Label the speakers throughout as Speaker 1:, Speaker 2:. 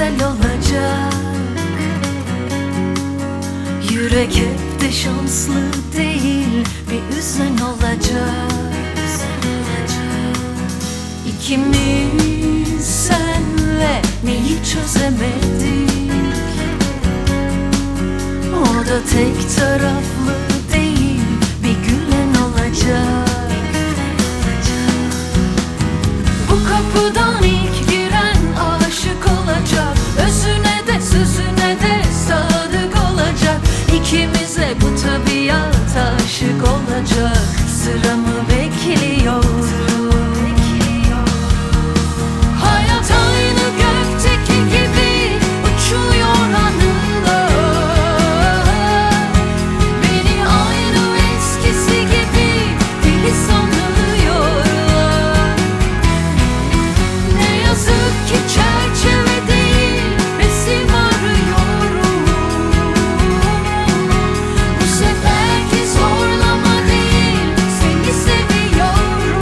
Speaker 1: güzel olacak. Yürek hep de şanslı değil, bir üzen olacak. İkimiz senle neyi çözemedik? O da tek taraflı değil, bir gülen olacak. Bu kapıdan ilk giren aşık olacak. Özüne de sözüne de sadık olacak. İkimize bu tabiat aşık olacak. Sıramı bekliyorum. Hayat aynı gökteki gibi uçuyor anılar. Beni aynı eskisi gibi deli sanıyorlar. Ne yazık ki çerçeve değil, resim arıyorum. Bu seferki zorlama değil, seni seviyorum.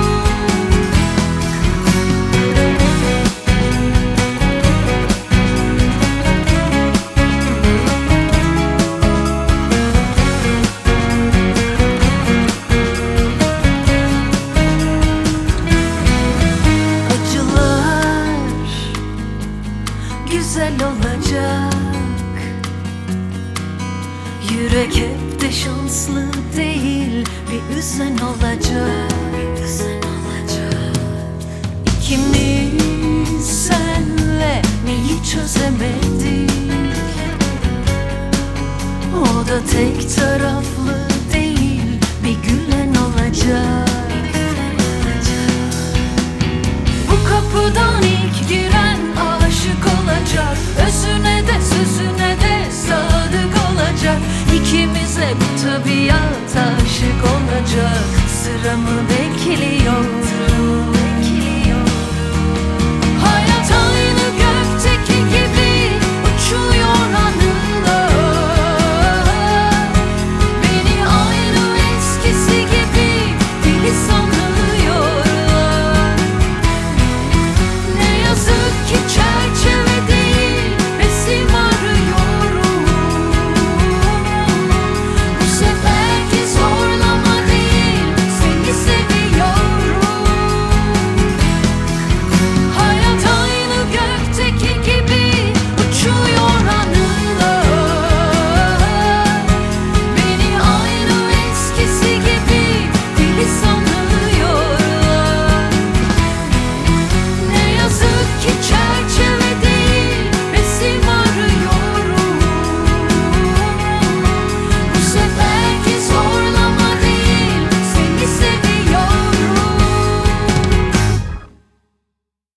Speaker 1: Acılar güzel olacak. Yürek hep de şanslı değil, bir üzen olacak. İkimiz senle neyi çözemedik? O da tek taraflı değil, bir gülen olacak. Bu kapıdan ilk giren aşık olacak. Özüne de sözüne de sadık olacak. İkimize bu tabiat aşık olacak. Sıramı bekliyor.